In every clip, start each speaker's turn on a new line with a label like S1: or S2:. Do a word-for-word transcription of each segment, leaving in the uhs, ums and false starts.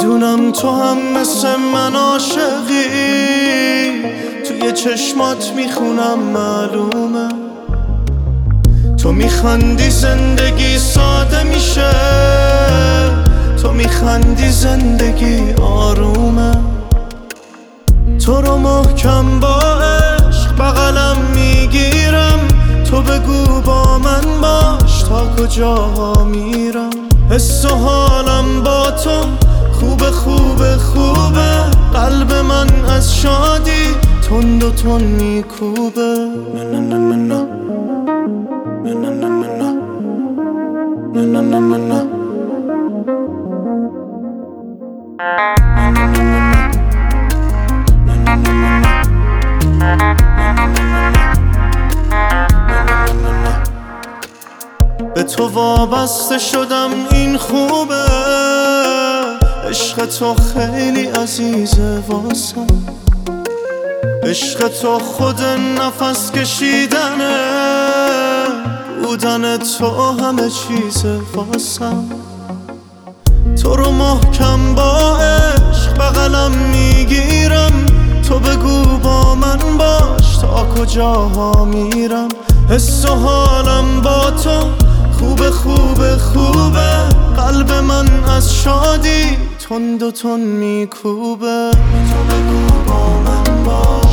S1: میدونم تو هم مثل من عاشقی، توی چشمات میخونم معلومه. تو میخندی زندگی ساده میشه، تو میخندی زندگی آرومه. تو رو محکم با عشق بغلم میگیرم، تو بگو با من باش تا کجاها میرم. حس و حالم با تو خوبه خوبه خوبه، قلب من از شادی تند و تند میکوبه. منا منا منا منا منا منا منا به تو وابسته شدم این خوبه، عشق تو خیلی عزیزه واسم. عشق تو خود نفس کشیدنه، بودن تو همه چیزه واسم. تو رو محکم با عشق بغلم میگیرم، تو بگو با من باش تا کجاها میرم. حس و حالم با تو خوبه خوبه خوبه، قلب من از شادی تند و تند میکوبه. تو بگو با من باش.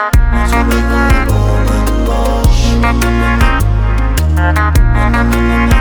S2: Na na na na